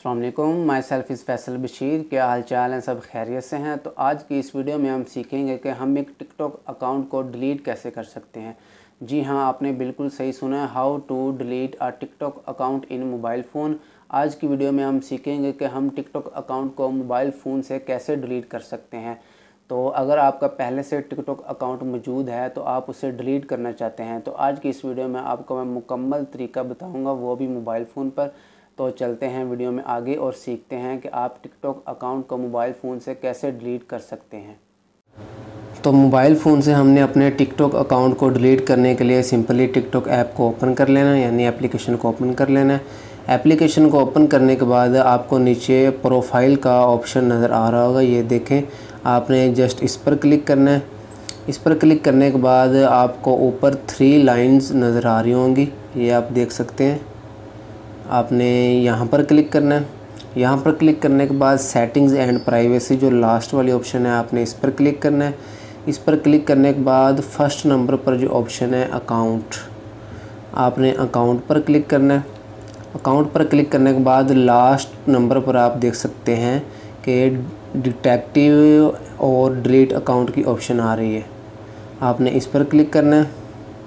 अस्सलाम वालेकुम, my self is Faisal Bashir. क्या हाल चाल हैं? सब खैरियत से हैं? तो आज की इस वीडियो में हम सीखेंगे कि हम एक टिकटॉक अकाउंट को डिलीट कैसे कर सकते हैं। जी हाँ, आपने बिल्कुल सही सुना है, how to delete a TikTok account in mobile phone. आज की वीडियो में हम सीखेंगे कि हम टिकटॉक अकाउंट को मोबाइल फ़ोन से कैसे डिलीट कर सकते हैं। तो अगर आपका पहले से टिकटॉक अकाउंट मौजूद है तो आप उसे डिलीट करना चाहते हैं, तो आज की इस वीडियो में आपको मैं मुकम्मल तरीका बताऊंगा, वो भी मोबाइल फ़ोन पर। तो चलते हैं वीडियो में आगे और सीखते हैं कि आप टिकटॉक अकाउंट को मोबाइल फ़ोन से कैसे डिलीट कर सकते हैं। तो मोबाइल फ़ोन से हमने अपने टिकटॉक अकाउंट को डिलीट करने के लिए सिंपली टिकटॉक ऐप को ओपन कर लेना है, यानी एप्लीकेशन को ओपन कर लेना है। एप्लीकेशन को ओपन करने के बाद आपको नीचे प्रोफाइल का ऑप्शन नज़र आ रहा होगा, ये देखें। आपने जस्ट इस पर क्लिक करना है। इस पर क्लिक करने के बाद आपको ऊपर 3 लाइंस नज़र आ रही होंगी, ये आप देख सकते हैं। आपने यहाँ पर क्लिक करना है। यहाँ पर क्लिक करने के बाद सेटिंग्स एंड प्राइवेसी जो लास्ट वाली ऑप्शन है, आपने इस पर क्लिक करना है। इस पर क्लिक करने के बाद फर्स्ट नंबर पर जो ऑप्शन है अकाउंट, आपने अकाउंट पर क्लिक करना है। अकाउंट पर क्लिक करने के बाद लास्ट नंबर पर आप देख सकते हैं कि डिटेक्टिव और डिलीट अकाउंट की ऑप्शन आ रही है, आपने इस पर क्लिक करना है।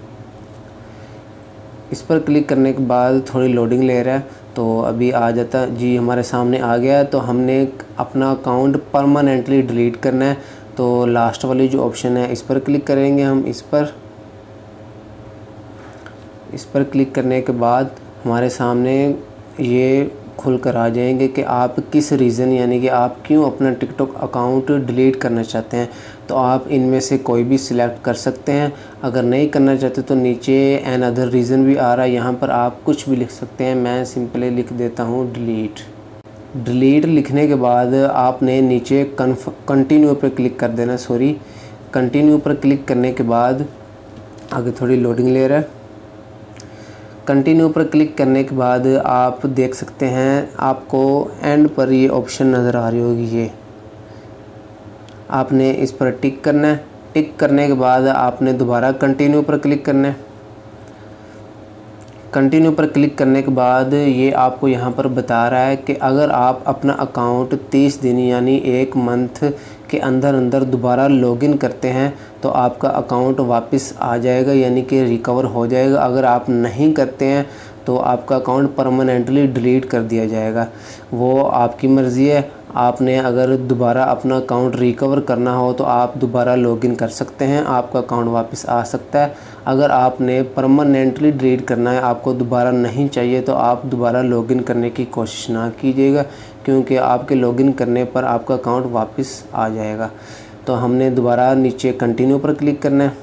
इस पर क्लिक करने के बाद थोड़ी लोडिंग ले रहा है, तो अभी आ जाता जी, हमारे सामने आ गया। तो हमने अपना अकाउंट परमानेंटली डिलीट करना है, तो लास्ट वाली जो ऑप्शन है इस पर क्लिक करेंगे हम। इस पर क्लिक करने के बाद हमारे सामने ये खुल कर आ जाएंगे कि आप किस रीज़न, यानी कि आप क्यों अपना टिकटॉक अकाउंट डिलीट करना चाहते हैं। तो आप इनमें से कोई भी सिलेक्ट कर सकते हैं। अगर नहीं करना चाहते तो नीचे एन अदर रीज़न भी आ रहा है, यहाँ पर आप कुछ भी लिख सकते हैं। मैं सिंपली लिख देता हूँ डिलीट। डिलीट लिखने के बाद आपने नीचे कंटिन्यू पर क्लिक कर देना। कंटिन्यू पर क्लिक करने के बाद आगे थोड़ी लोडिंग ले रहा है। कंटिन्यू पर क्लिक करने के बाद आप देख सकते हैं, आपको एंड पर ये ऑप्शन नज़र आ रही होगी, ये आपने इस पर टिक करना है। टिक करने के बाद आपने दोबारा कंटिन्यू पर क्लिक करना है। कंटिन्यू पर क्लिक करने के बाद ये आपको यहाँ पर बता रहा है कि अगर आप अपना अकाउंट 30 दिन यानी 1 मंथ के अंदर दोबारा लॉगिन करते हैं तो आपका अकाउंट वापस आ जाएगा, यानी कि रिकवर हो जाएगा। अगर आप नहीं करते हैं तो आपका अकाउंट परमानेंटली डिलीट कर दिया जाएगा। वो आपकी मर्ज़ी है। आपने अगर दोबारा अपना अकाउंट रिकवर करना हो तो आप दोबारा लॉगिन कर सकते हैं, आपका अकाउंट वापस आ सकता है। अगर आपने परमानेंटली डिलीट करना है, आपको दोबारा नहीं चाहिए, तो आप दोबारा लॉगिन करने की कोशिश ना कीजिएगा, क्योंकि आपके लॉगिन करने पर आपका अकाउंट वापस आ जाएगा। तो हमने दोबारा नीचे कंटिन्यू पर क्लिक करना है।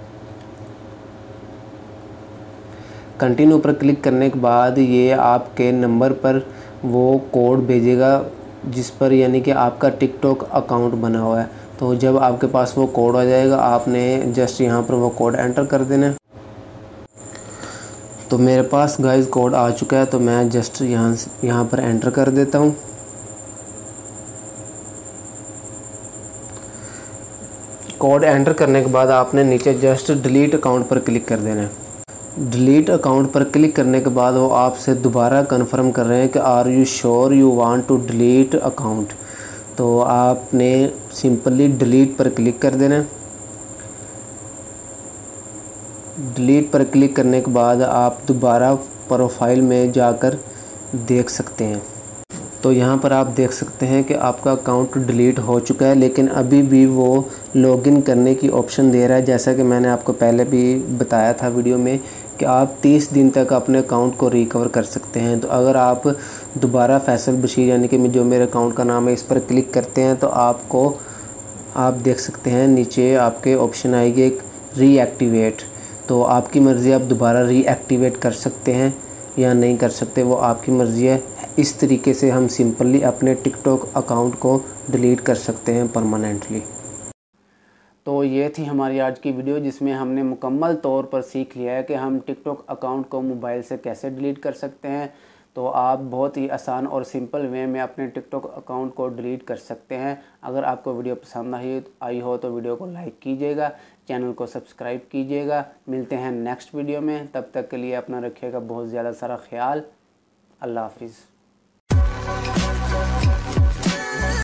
कंटिन्यू पर क्लिक करने के बाद ये आपके नंबर पर वो कोड भेजेगा जिस पर, यानी कि आपका टिकटॉक अकाउंट बना हुआ है। तो जब आपके पास वो कोड आ जाएगा, आपने जस्ट यहाँ पर वो कोड एंटर कर देना है। तो मेरे पास गाइस कोड आ चुका है, तो मैं जस्ट यहाँ पर एंटर कर देता हूँ। कोड एंटर करने के बाद आपने नीचे जस्ट डिलीट अकाउंट पर क्लिक कर देना है। डिलीट अकाउंट पर क्लिक करने के बाद वो आपसे दोबारा कंफर्म कर रहे हैं कि are you sure you want to delete account. तो आपने सिंपली डिलीट पर क्लिक कर देना। डिलीट पर क्लिक करने के बाद आप दोबारा प्रोफाइल में जाकर देख सकते हैं। तो यहाँ पर आप देख सकते हैं कि आपका अकाउंट डिलीट हो चुका है, लेकिन अभी भी वो लॉगिन करने की ऑप्शन दे रहा है। जैसा कि मैंने आपको पहले भी बताया था वीडियो में कि आप 30 दिन तक अपने अकाउंट को रिकवर कर सकते हैं। तो अगर आप दोबारा फैसल बशीर, यानी कि जो मेरे अकाउंट का नाम है, इस पर क्लिक करते हैं तो आप देख सकते हैं नीचे आपके ऑप्शन आएगी एक रीएक्टिवेट। तो आपकी मर्ज़ी, आप दोबारा रीएक्टिवेट कर सकते हैं या नहीं कर सकते, वो आपकी मर्ज़ी है। इस तरीके से हम सिंपली अपने टिकटॉक अकाउंट को डिलीट कर सकते हैं परमानेंटली। तो ये थी हमारी आज की वीडियो, जिसमें हमने मुकम्मल तौर पर सीख लिया है कि हम टिकटॉक अकाउंट को मोबाइल से कैसे डिलीट कर सकते हैं। तो आप बहुत ही आसान और सिंपल वे में अपने टिकटॉक अकाउंट को डिलीट कर सकते हैं। अगर आपको वीडियो पसंद आई हो तो वीडियो को लाइक कीजिएगा, चैनल को सब्सक्राइब कीजिएगा। मिलते हैं नेक्स्ट वीडियो में, तब तक के लिए अपना रखिएगा बहुत ज़्यादा सारा ख्याल। अल्लाह हाफिज़।